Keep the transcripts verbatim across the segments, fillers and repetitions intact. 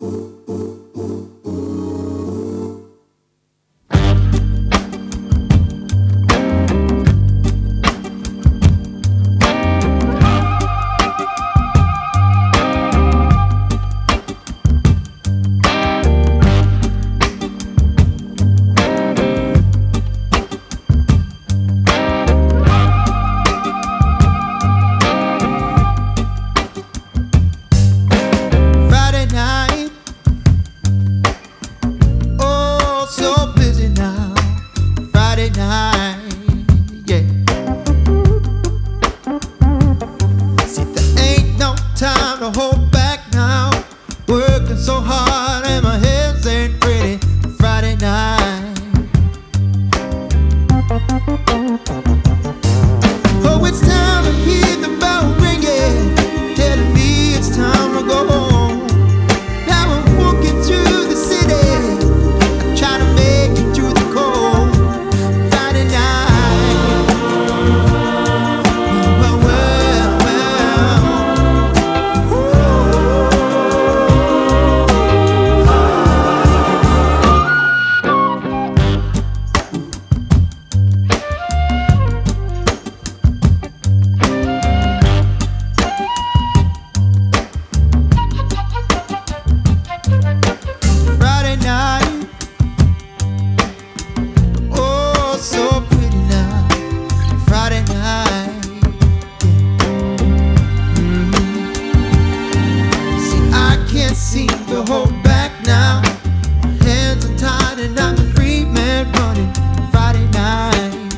Hold back now, working so hard and my hands ain't ready. Friday night, oh, it's time to hear the bell ringing, telling me it's time to go home. Now I'm walking through the city, trying to make it through the cold. Friday night, well, well, well. Seem to hold back now. My hands are tied and I'm a free man running. Friday night,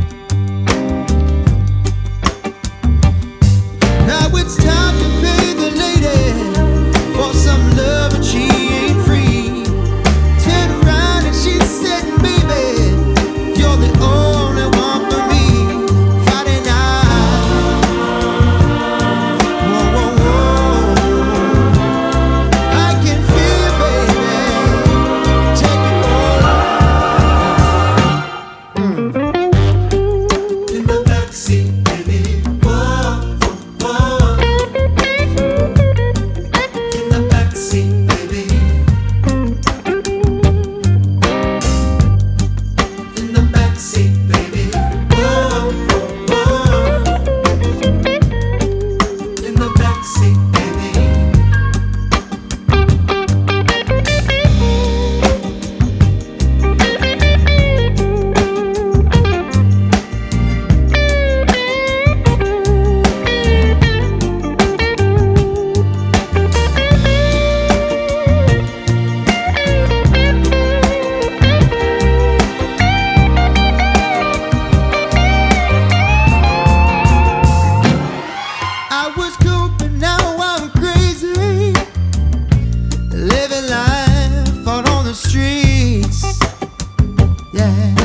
now it's time to pay the lady for some love and she ain't free. Turn around and she said, baby, you're the only one for me. Friday night, whoa, whoa, whoa. I was cool, but now I'm crazy, living life out on the streets, yeah.